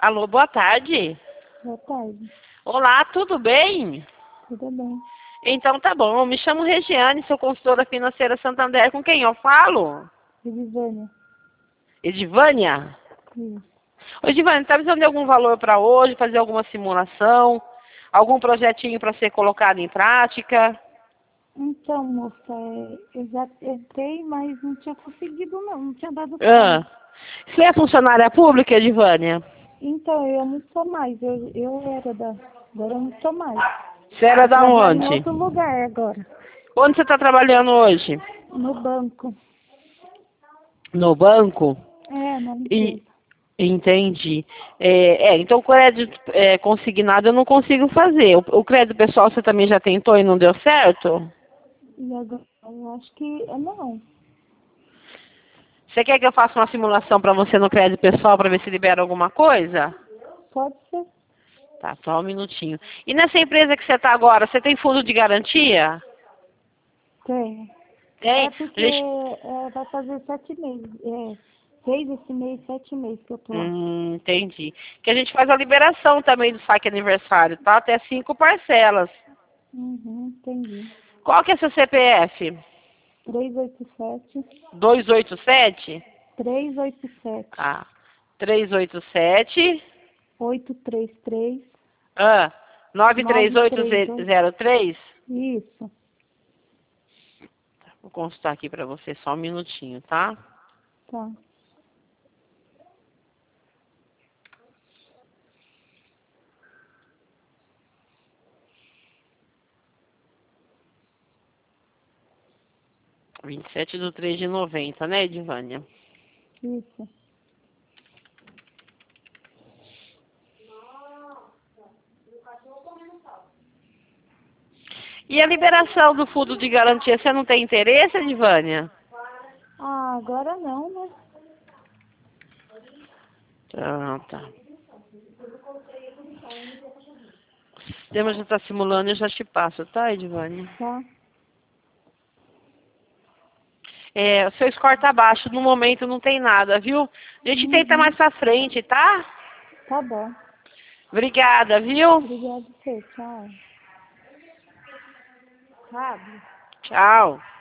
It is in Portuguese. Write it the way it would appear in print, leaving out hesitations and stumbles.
Alô, boa tarde. Boa tarde. Olá, tudo bem? Tudo bem? Então tá bom, eu me chamo Regiane, sou consultora financeira Santander. Com quem eu falo? Edivânia. Edivânia? Isso. Ô, Edivânia, tá precisando de algum valor para hoje, fazer alguma simulação? Algum projetinho para ser colocado em prática? Então, moça, eu já entrei, mas não tinha conseguido não tinha dado Ah, certo. você é funcionária pública, Edivânia? Então, eu não sou mais, eu era agora eu não sou mais. Você era Eu da trabalho em onde? outro lugar agora, Onde você está trabalhando hoje? no banco. No banco? Na E, empresa. entendi. Então crédito consignado eu não consigo fazer. O crédito pessoal você também já tentou e não deu certo? E agora, eu acho que não. Você quer que eu faça uma simulação para você no crédito pessoal para ver se libera alguma coisa? Pode ser. Tá, só um minutinho. E nessa empresa que você está agora, você tem fundo de garantia? Tem. Tem? É porque A gente... vai fazer 7 meses. 6 esse mês, 7 meses que eu tô lá. Entendi. Que a gente faz a liberação também do saque aniversário, tá? Até 5 parcelas. Entendi. Qual que é seu CPF? 387. 287? 387. Ah, 387. 833. Ah, 932. 93803? Isso. Vou consultar aqui para você só um minutinho, tá? Tá. Vinte e sete do 3 de 90, né, Edivânia? Isso. E a liberação do fundo de garantia, você não tem interesse, Edivânia? Agora não, né? Ah, tá. O sistema já está simulando, eu já te passo, tá, Edivânia? Tá. O seu score tá baixo, no momento não tem nada, viu? A gente tenta mais pra frente, tá? Tá bom. Obrigada, viu? Obrigada, você. Tchau. Sabe? Tchau.